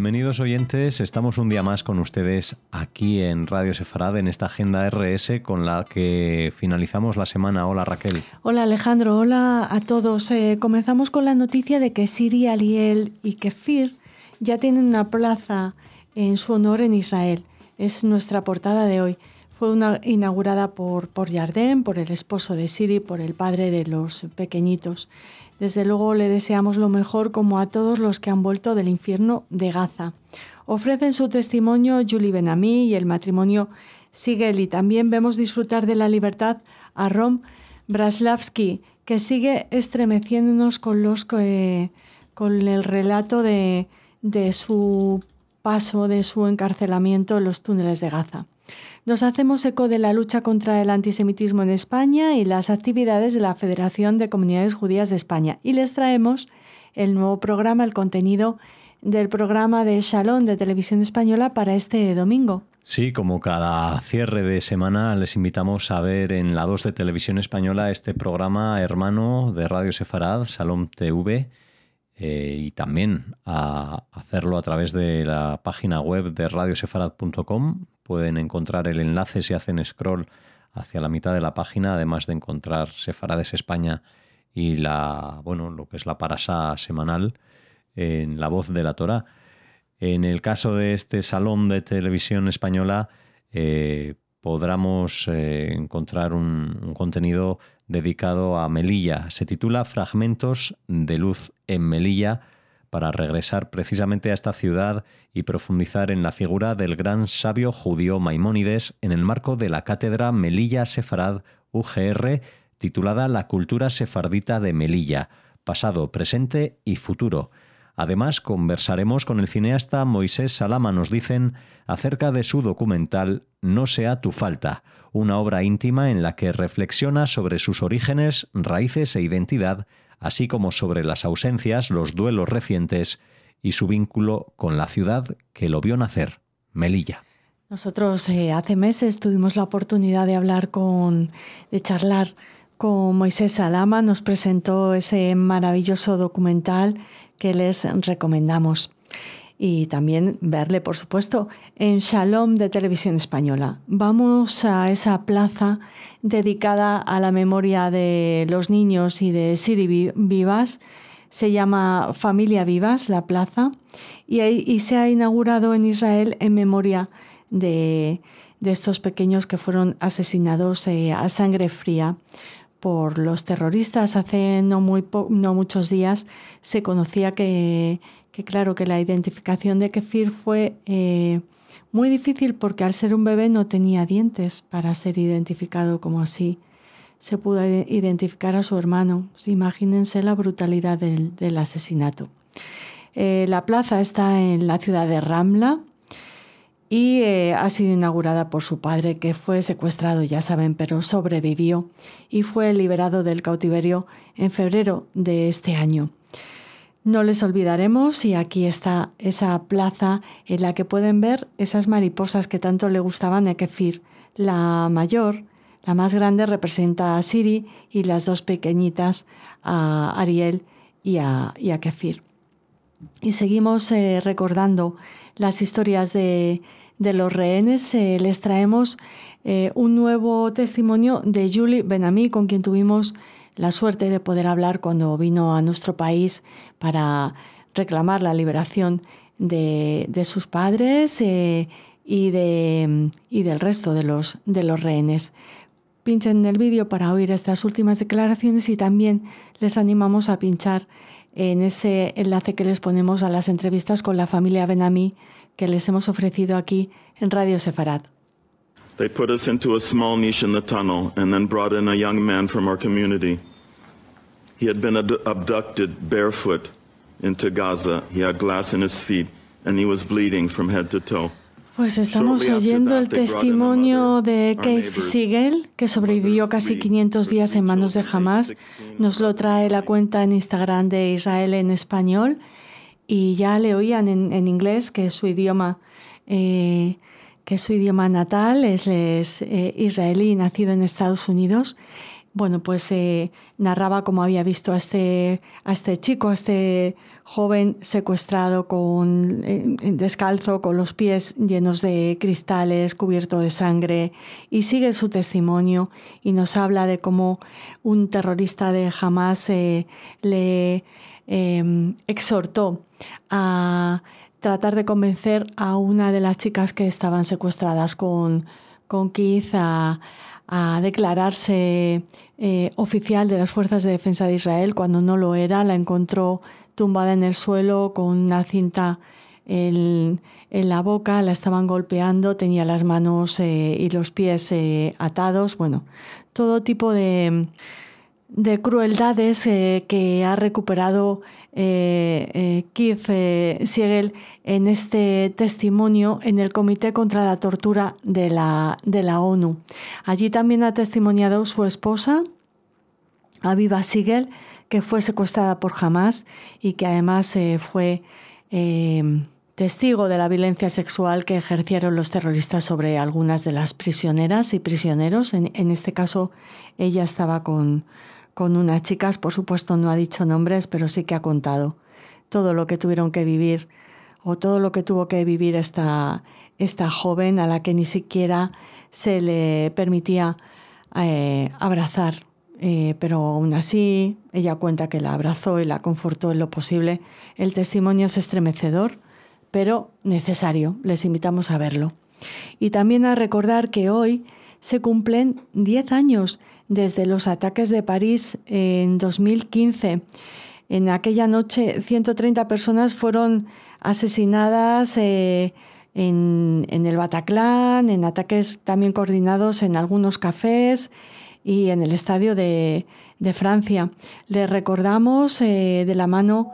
Bienvenidos oyentes, estamos un día más con ustedes aquí en Radio Sefarad, en esta agenda RS con la que finalizamos la semana. Hola Raquel. Hola Alejandro, hola a todos. Comenzamos con la noticia de que Siri, Ariel y Kefir ya tienen una plaza en su honor en Israel. Es nuestra portada de hoy. Fue inaugurada por Yarden, por el esposo de Siri, por el padre de los pequeñitos. Desde luego le deseamos lo mejor, como a todos los que han vuelto del infierno de Gaza. Ofrecen su testimonio Julie Ben-Ami y el matrimonio Sigel, y también vemos disfrutar de la libertad a Rom Braslavsky, que sigue estremeciéndonos con el relato de su paso, de su encarcelamiento en los túneles de Gaza. Nos hacemos eco de la lucha contra el antisemitismo en España y las actividades de la Federación de Comunidades Judías de España. Y les traemos el nuevo programa, el contenido del programa de Shalom de Televisión Española para este domingo. Sí, como cada cierre de semana les invitamos a ver en la 2 de Televisión Española este programa hermano de Radio Sefarad, Shalom TV, y también a hacerlo a través de la página web de radiosefarad.com. Pueden encontrar el enlace si hacen scroll hacia la mitad de la página, además de encontrar Sefarades España y lo que es la parasá semanal en La Voz de la Torá. En el caso de este Salón de Televisión Española podremos encontrar un contenido dedicado a Melilla. Se titula Fragmentos de luz en Melilla, para regresar precisamente a esta ciudad y profundizar en la figura del gran sabio judío Maimónides en el marco de la cátedra Melilla Sefarad UGR, titulada La cultura sefardita de Melilla, pasado, presente y futuro. Además, conversaremos con el cineasta Moisés Salama, nos dicen, acerca de su documental No sea tu falta, una obra íntima en la que reflexiona sobre sus orígenes, raíces e identidad, así como sobre las ausencias, los duelos recientes y su vínculo con la ciudad que lo vio nacer, Melilla. Nosotros hace meses tuvimos la oportunidad de charlar con Moisés Salama. Nos presentó ese maravilloso documental que les recomendamos. Y también verle, por supuesto, en Shalom de Televisión Española. Vamos a esa plaza dedicada a la memoria de los niños y de Siri Vivas. Se llama Familia Vivas, la plaza, y se ha inaugurado en Israel en memoria de estos pequeños que fueron asesinados a sangre fría por los terroristas. Hace no muchos días se conocía que la identificación de Kefir fue muy difícil, porque al ser un bebé no tenía dientes para ser identificado como así. Se pudo identificar a su hermano. Imagínense la brutalidad del asesinato. La plaza está en la ciudad de Ramla y ha sido inaugurada por su padre, que fue secuestrado, ya saben, pero sobrevivió y fue liberado del cautiverio en febrero de este año. No les olvidaremos, y aquí está esa plaza en la que pueden ver esas mariposas que tanto le gustaban a Kefir. La mayor, la más grande, representa a Siri, y las dos pequeñitas a Ariel y a Kefir. Y seguimos recordando las historias de los rehenes. Les traemos un nuevo testimonio de Julie Ben-Ami, con quien tuvimos la suerte de poder hablar cuando vino a nuestro país para reclamar la liberación de sus padres y del resto de los rehenes. Pinchen el vídeo para oír estas últimas declaraciones, y también les animamos a pinchar en ese enlace que les ponemos a las entrevistas con la familia Ben-Ami que les hemos ofrecido aquí en Radio Sefarad. They put us into a small niche in the tunnel and then brought in a young man from our community. He had been abducted barefoot into Gaza. He had glass in his feet and he was bleeding from head to toe. Pues estamos oyendo el testimonio de Keith Sigel, que sobrevivió casi 500 días en manos de Hamas. Nos lo trae la cuenta en Instagram de Israel en español, y ya le oían en inglés, que es su idioma natal, es israelí, nacido en Estados Unidos. bueno, pues narraba cómo había visto a este chico, a este joven secuestrado descalzo, con los pies llenos de cristales, cubierto de sangre, y sigue su testimonio y nos habla de cómo un terrorista de Hamás le exhortó a tratar de convencer a una de las chicas que estaban secuestradas con Keith a declararse oficial de las Fuerzas de Defensa de Israel. Cuando no lo era, la encontró tumbada en el suelo con una cinta en la boca, la estaban golpeando, tenía las manos y los pies atados. Bueno, todo tipo de crueldades que ha recuperado Keith Siegel en este testimonio en el Comité contra la Tortura de la ONU. Allí también ha testimoniado su esposa, Aviva Siegel, que fue secuestrada por Hamás y que además fue testigo de la violencia sexual que ejercieron los terroristas sobre algunas de las prisioneras y prisioneros. En este caso, ella estaba con unas chicas, por supuesto no ha dicho nombres, pero sí que ha contado todo lo que tuvieron que vivir o todo lo que tuvo que vivir esta joven a la que ni siquiera se le permitía abrazar. Pero aún así ella cuenta que la abrazó y la confortó en lo posible. El testimonio es estremecedor, pero necesario. Les invitamos a verlo. Y también a recordar que hoy se cumplen 10 años desde los ataques de París en 2015. En aquella noche 130 personas fueron asesinadas en el Bataclan, en ataques también coordinados en algunos cafés y en el estadio de Francia. Les recordamos de la mano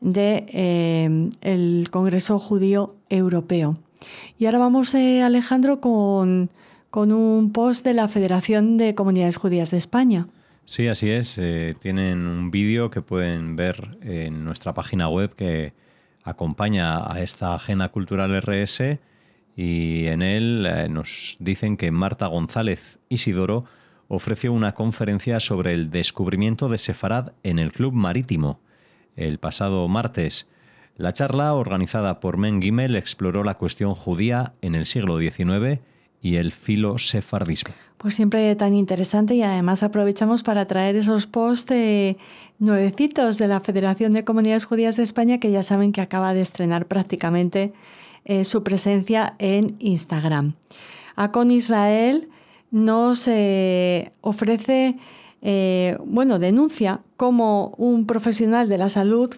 del Congreso Judío Europeo. Y ahora vamos, Alejandro, con un post de la Federación de Comunidades Judías de España. Sí, así es. Tienen un vídeo que pueden ver en nuestra página web que acompaña a esta Agenda Cultural RS, y en él nos dicen que Marta González Isidoro ofreció una conferencia sobre el descubrimiento de Sefarad en el Club Marítimo el pasado martes. La charla, organizada por Men Gimel, exploró la cuestión judía en el siglo XIX y el filo-sefardismo. Pues siempre tan interesante, y además aprovechamos para traer esos posts nuevecitos de la Federación de Comunidades Judías de España, que ya saben que acaba de estrenar prácticamente su presencia en Instagram. Acon Israel nos ofrece, denuncia como un profesional de la salud,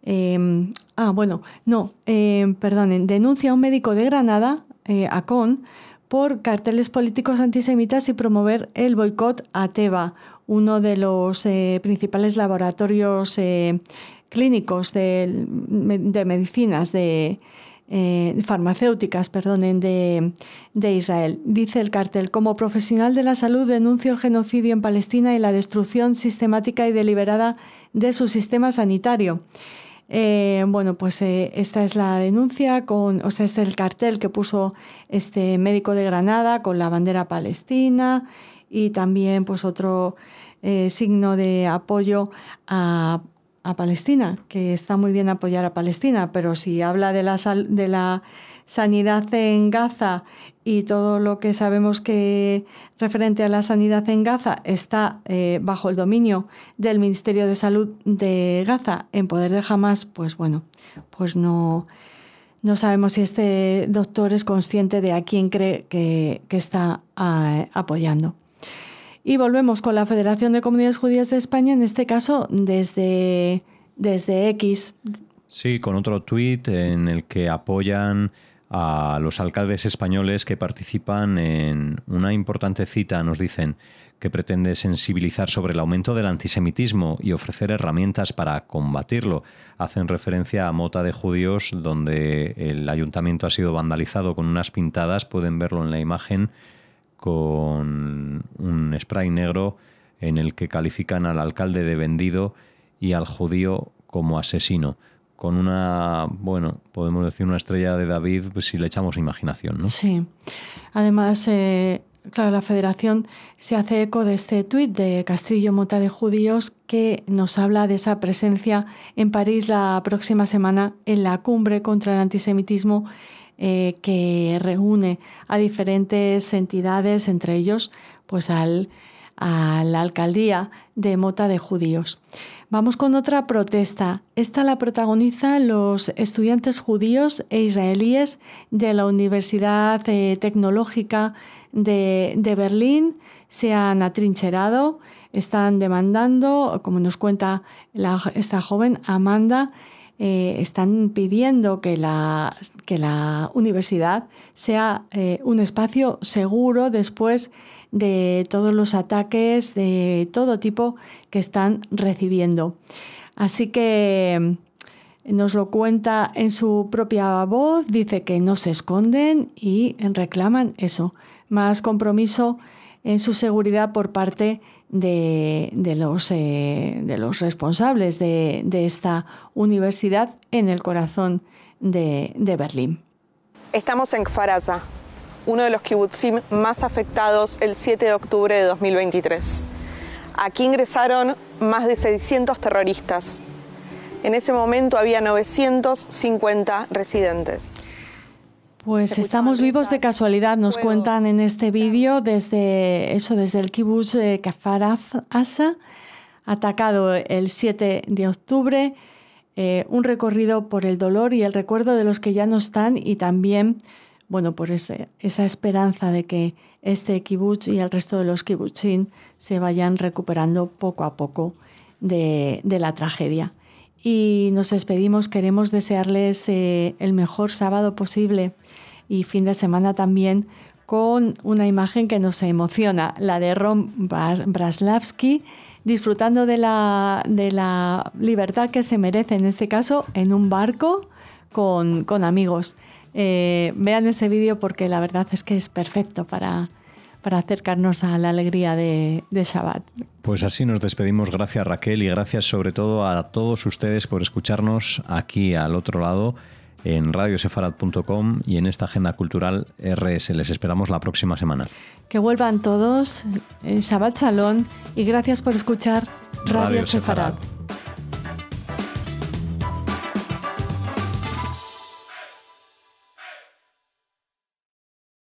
denuncia a un médico de Granada, Acon, por carteles políticos antisemitas y promover el boicot a Teva, uno de los principales laboratorios clínicos de medicinas, farmacéuticas, de Israel. Dice el cartel: como profesional de la salud denuncio el genocidio en Palestina y la destrucción sistemática y deliberada de su sistema sanitario. Esta es la denuncia, es el cartel que puso este médico de Granada con la bandera palestina y también pues otro signo de apoyo a Palestina, que está muy bien apoyar a Palestina, pero si habla de la sanidad en Gaza y todo lo que sabemos que referente a la sanidad en Gaza está bajo el dominio del Ministerio de Salud de Gaza, en poder de Hamás, pues no sabemos si este doctor es consciente de a quién cree que está apoyando. Y volvemos con la Federación de Comunidades Judías de España, en este caso desde X. Sí, con otro tuit en el que apoyan a los alcaldes españoles que participan en una importante cita, nos dicen, que pretende sensibilizar sobre el aumento del antisemitismo y ofrecer herramientas para combatirlo. Hacen referencia a Mota de Judíos, donde el ayuntamiento ha sido vandalizado con unas pintadas, pueden verlo en la imagen, con un spray negro en el que califican al alcalde de vendido y al judío como asesino, con una, podemos decir una estrella de David, pues si le echamos imaginación, ¿no? Sí. Además, claro, la Federación se hace eco de este tuit de Castrillo Mota de Judíos que nos habla de esa presencia en París la próxima semana en la cumbre contra el antisemitismo que reúne a diferentes entidades, entre ellos pues a la alcaldía de Mota de Judíos. Vamos con otra protesta. Esta la protagonizan los estudiantes judíos e israelíes de la Universidad Tecnológica de Berlín. Se han atrincherado, están demandando, como nos cuenta esta joven Amanda, están pidiendo que la universidad sea un espacio seguro después de todos los ataques de todo tipo que están recibiendo. Así que nos lo cuenta en su propia voz, dice que no se esconden y reclaman eso, más compromiso en su seguridad por parte de los responsables de esta universidad en el corazón de Berlín. Estamos en Kfar Aza, uno de los kibutzim más afectados el 7 de octubre de 2023. Aquí ingresaron más de 600 terroristas. En ese momento había 950 residentes. Pues estamos vivos de casualidad, nos cuentan en este vídeo desde el kibutz Kfar Aza, atacado el 7 de octubre, un recorrido por el dolor y el recuerdo de los que ya no están y también, bueno, por esa esperanza de que este kibutz y el resto de los kibutzim se vayan recuperando poco a poco de la tragedia. Y nos despedimos, queremos desearles el mejor sábado posible y fin de semana también con una imagen que nos emociona, la de Ron Braslavsky, disfrutando de la libertad que se merece, en este caso, en un barco con amigos. Vean ese vídeo porque la verdad es que es perfecto para acercarnos a la alegría de Shabbat. Pues así nos despedimos. Gracias, Raquel, y gracias sobre todo a todos ustedes por escucharnos aquí al otro lado en radiosefarad.com y en esta agenda cultural RS. Les esperamos la próxima semana. Que vuelvan todos, Shabbat Shalom, y gracias por escuchar Radio Sefarad.